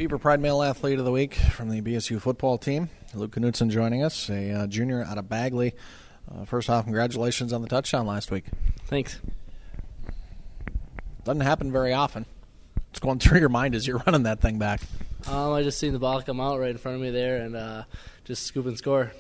Beaver Pride Male Athlete of the Week from the BSU football team. Luke Knutson joining us, a junior out of Bagley. First off, congratulations on the touchdown last week. Thanks. Doesn't happen very often. What's going through your mind as you're running that thing back? I just seen the ball come out right in front of me there and just scoop and score.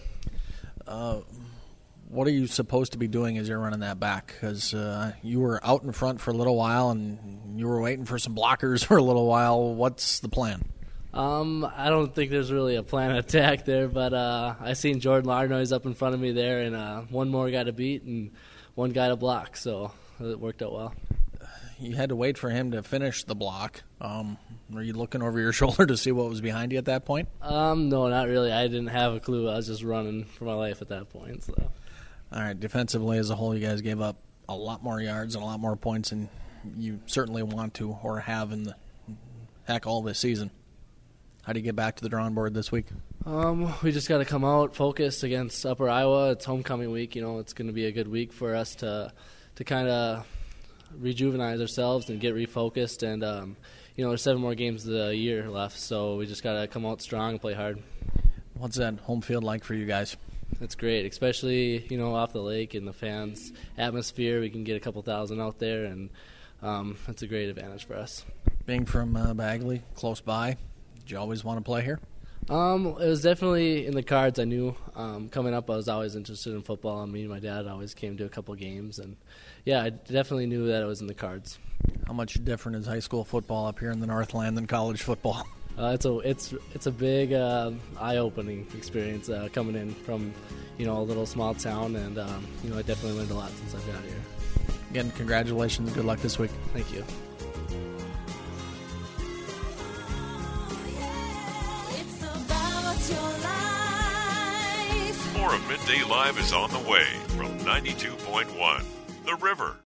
What are you supposed to be doing as you're running that back? Because you were out in front for a little while and you were waiting for some blockers for a little while. What's the plan? I don't think there's really a plan of attack there, but I seen Jordan Larnois up in front of me there, and one more guy to beat and one guy to block, so it worked out well. You had to wait for him to finish the block. Were you looking over your shoulder to see what was behind you at that point? No, not really. I didn't have a clue. I was just running for my life at that point. So. All right, defensively as a whole, you guys gave up a lot more yards and a lot more points than you certainly want to or have in the heck all this season. How do you get back to the drawing board this week? We just got to come out focused against Upper Iowa. It's homecoming week. You know, it's going to be a good week for us to kind of rejuvenate ourselves and get refocused. And, there's 7 more games of the year left, so we just got to come out strong and play hard. What's that home field like for you guys? It's great, especially, off the lake and the fans' atmosphere. We can get a couple thousand out there, and it's a great advantage for us. Being from Bagley, close by, did you always want to play here? It was definitely in the cards. I knew coming up I was always interested in football, and me and my dad always came to a couple games. And, yeah, I definitely knew that it was in the cards. How much different is high school football up here in the Northland than college football? It's a big eye-opening experience coming in from a little small town, and I definitely learned a lot since I've got here. Again, congratulations. Good luck this week. Thank you. More of Midday Live is on the way from 92.1 The River.